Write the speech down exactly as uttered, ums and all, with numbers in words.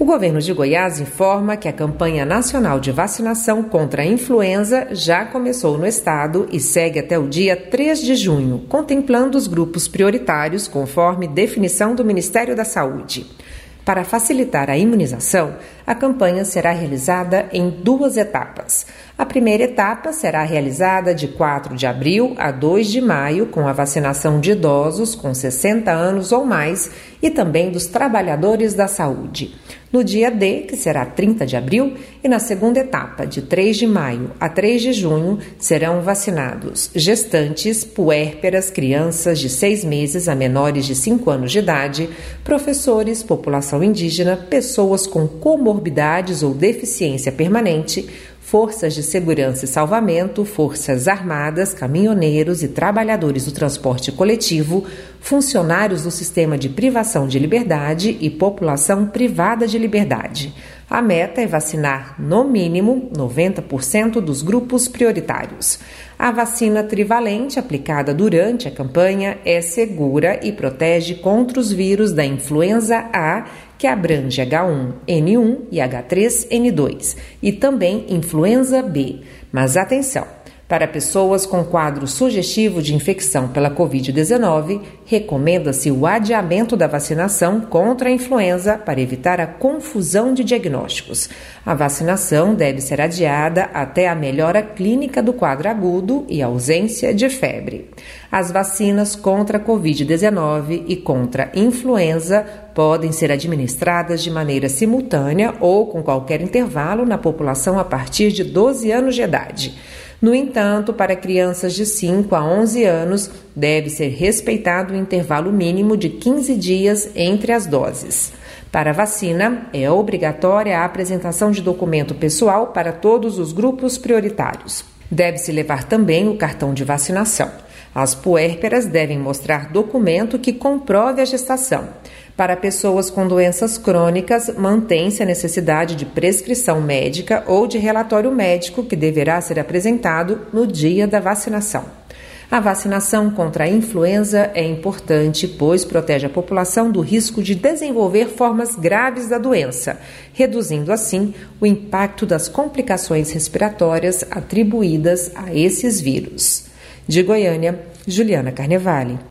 O governo de Goiás informa que a campanha nacional de vacinação contra a influenza já começou no estado e segue até o dia três de junho, contemplando os grupos prioritários conforme definição do Ministério da Saúde. Para facilitar a imunização, a campanha será realizada em duas etapas. A primeira etapa será realizada de quatro de abril a dois de maio, com a vacinação de idosos com sessenta anos ou mais e também dos trabalhadores da saúde. No dia D, que será trinta de abril, e na segunda etapa, de três de maio a três de junho, serão vacinados gestantes, puérperas, crianças de seis meses a menores de cinco anos de idade, professores, população indígena, pessoas com comorbidades ou deficiência permanente, forças de segurança e salvamento, forças armadas, caminhoneiros e trabalhadores do transporte coletivo, funcionários do sistema de privação de liberdade e população privada de liberdade. A meta é vacinar, no mínimo, noventa por cento dos grupos prioritários. A vacina trivalente aplicada durante a campanha é segura e protege contra os vírus da influenza A, que abrange H um N um e H três N dois, e também influenza B. Mas atenção! Para pessoas com quadro sugestivo de infecção pela covid dezenove, recomenda-se o adiamento da vacinação contra a influenza para evitar a confusão de diagnósticos. A vacinação deve ser adiada até a melhora clínica do quadro agudo e ausência de febre. As vacinas contra a covid dezenove e contra a influenza podem ser administradas de maneira simultânea ou com qualquer intervalo na população a partir de doze anos de idade. No entanto, para crianças de cinco a onze anos, deve ser respeitado o intervalo mínimo de quinze dias entre as doses. Para a vacina, é obrigatória a apresentação de documento pessoal para todos os grupos prioritários. Deve-se levar também o cartão de vacinação. As puérperas devem mostrar documento que comprove a gestação. Para pessoas com doenças crônicas, mantém-se a necessidade de prescrição médica ou de relatório médico que deverá ser apresentado no dia da vacinação. A vacinação contra a influenza é importante, pois protege a população do risco de desenvolver formas graves da doença, reduzindo assim o impacto das complicações respiratórias atribuídas a esses vírus. De Goiânia, Juliana Carnevale.